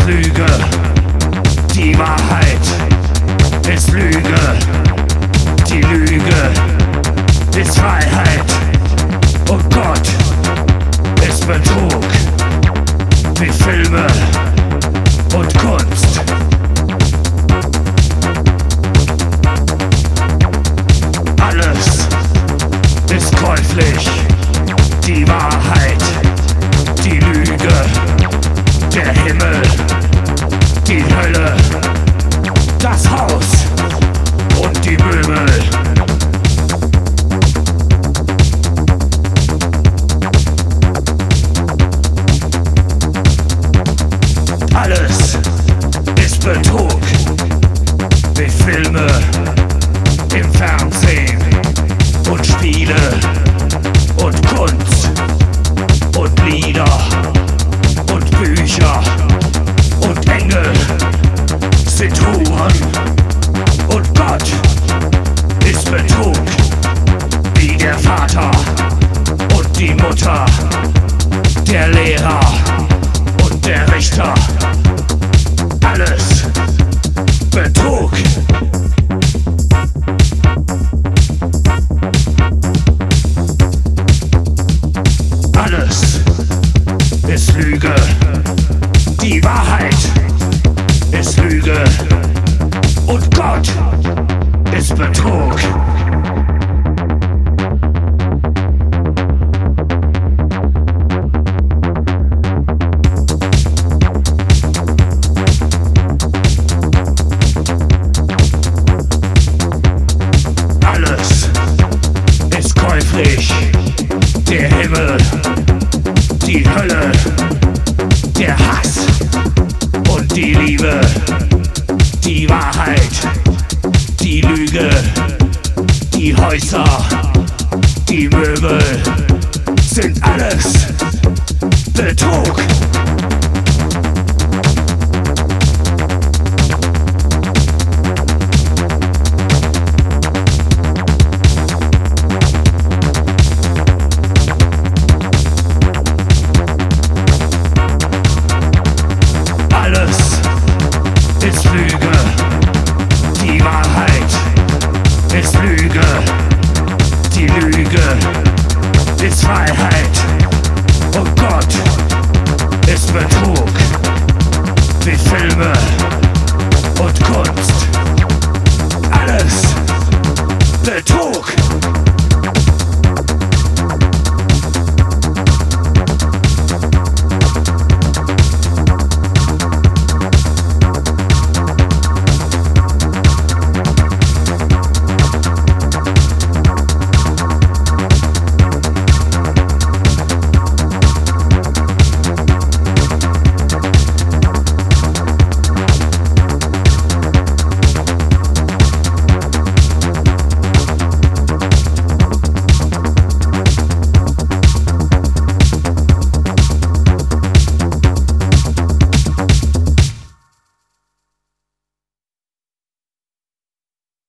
ist Lüge, die Wahrheit ist Lüge, die Lüge ist Freiheit und Gott ist Betrug, wie Filme und Kunst. Alles ist käuflich, die Wahrheit, die Lüge, der Himmel, die Hölle, das Haus und die Möbel. Alles ist Betrug, wie Filme im Fernsehen und Spiele und Kunst und Lieder und Bücher und Engel sind Huren und Gott ist Betrug, wie der Vater und die Mutter, der Lehrer und der Richter. Alles Betrug. Alles ist Lüge, die Wahrheit ist Lüge und Gott ist Betrug. Alles ist käuflich, der Himmel, die Hölle, der Hass und die Liebe, die Wahrheit, die Lüge, die Häuser, die Möbel sind alles Betrug.